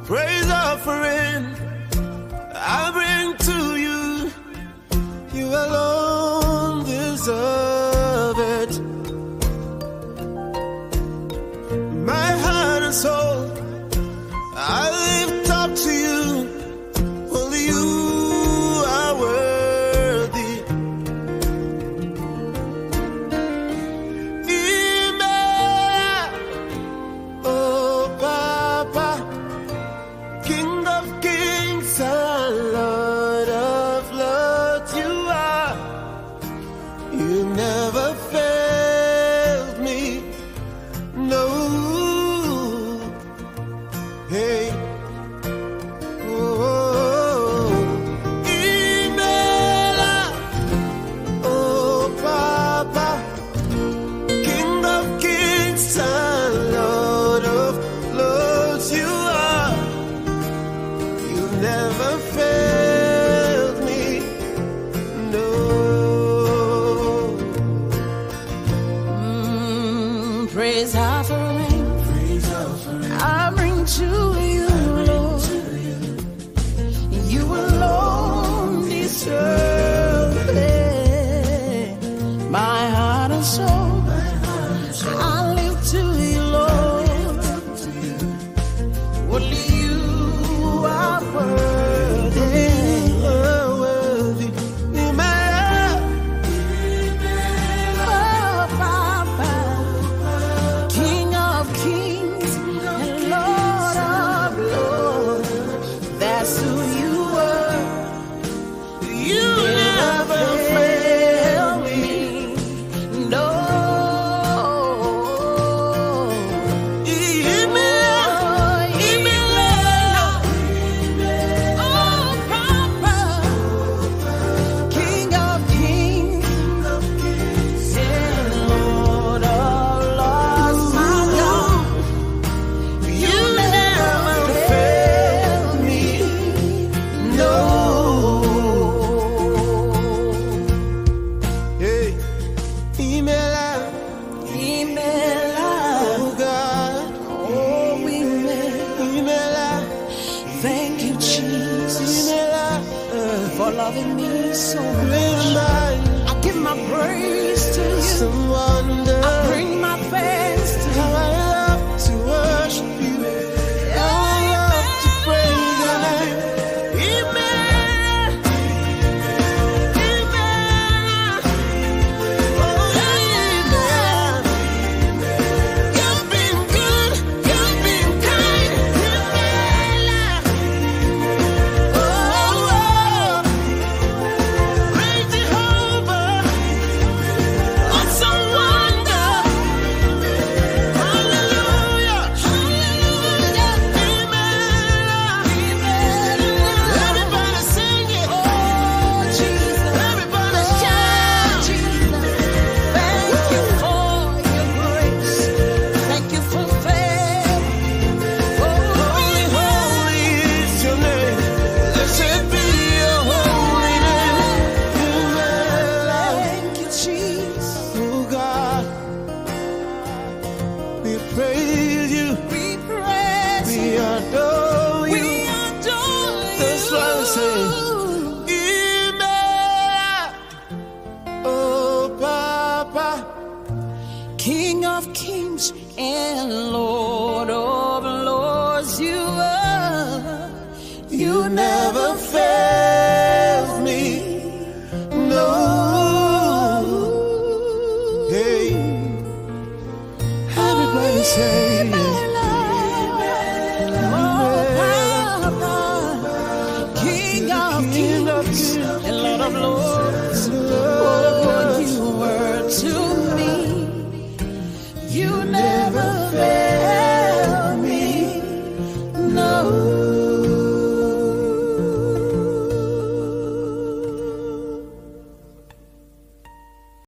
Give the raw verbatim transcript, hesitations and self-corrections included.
praise offering I bring to you. You alone deserve it. My heart and soul I lift up to you. Only you are worthy. Emmanuel, oh Papa, King of kings and Lord of lords, you are. You never failed me, no. Hey. Praise offering, praise offering I bring to you, Lord. You alone deserve it. My heart and soul I live to you, Lord. Only you are worthy. Thank you, Jesus, for loving me so much. I give my praise to you. I bring my thanks to you. How I love to worship you. How I love to praise your name. Amen. Amen. Oh, amen. You've been good. You've been kind. We praise you, we praise we adore you, we adore you. That's why we say, Emmanuel, oh Papa, King of kings and Lord of lords, you are, you never